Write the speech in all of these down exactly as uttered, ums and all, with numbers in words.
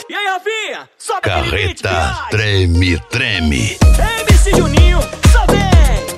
E aí, Rafinha? Sobe aquele beat, Carreta viado. treme, treme. M C Juninho, só vem.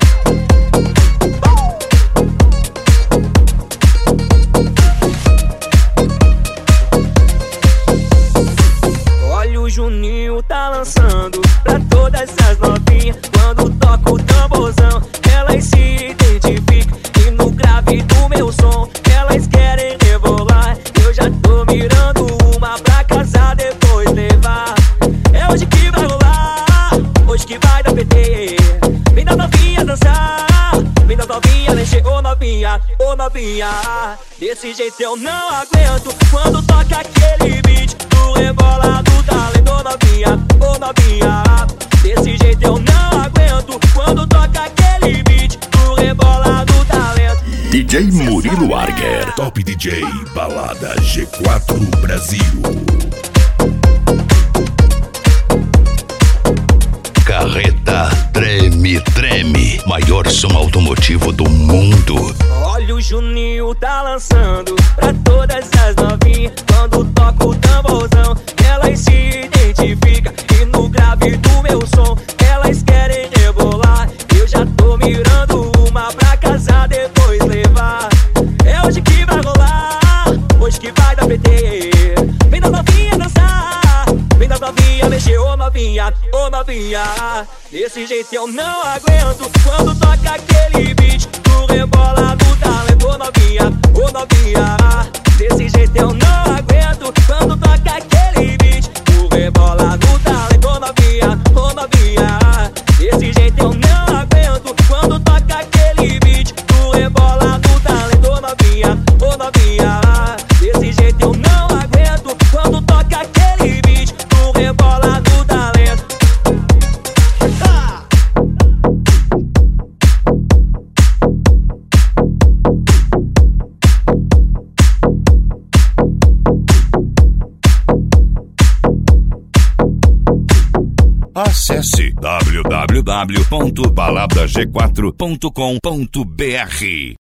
Olha o Juninho tá lançando pra todas as novinhas. Quando toca o tamborzão, elas se identificam. E no grave do meu som, elas querem rebolar. Eu já tô mirando uma pra casar, depois levar. É hoje que vai rolar, hoje que vai dar P T. Vem da novinha dançar, vem da novinha mexer, ô novinha, ô novinha. Desse jeito eu não aguento, quando toca aquele beat do rebola do talento, ô novinha, ô novinha. Desse jeito eu não aguento, quando toca aquele beat do rebola do talento. D J Murilo Arger, Top D J Balada G quatro Brasil. Carreta treme, treme. Maior som automotivo do mundo. Olha o Juninho tá lançando pra todas as novinhas. Quando toca o tamborzão, elas se identificam. E no grave do meu som, elas querem rebolar. Eu já tô mirando uma pra casar, depois levar. É hoje que vai rolar, hoje que vai dar P T. Vem da novinha dançar, vem da novinha mexer, ô novinha, ô novinha. Desse jeito eu não aguento, quando toca aquele beat do rebola do talento, ô novinha, ô novinha. Desse jeito eu não aguento, quando toca aquele beat do rebola do talento, ô novinha, ô novinha. Desse jeito eu não aguento, quando toca aquele beat do rebola do talento, ô novinha, ô novinha. Desse jeito eu não aguento, quando toca aquele beat do rebola do talento. Ah! Acesse w w w ponto balada g quatro ponto com ponto b r.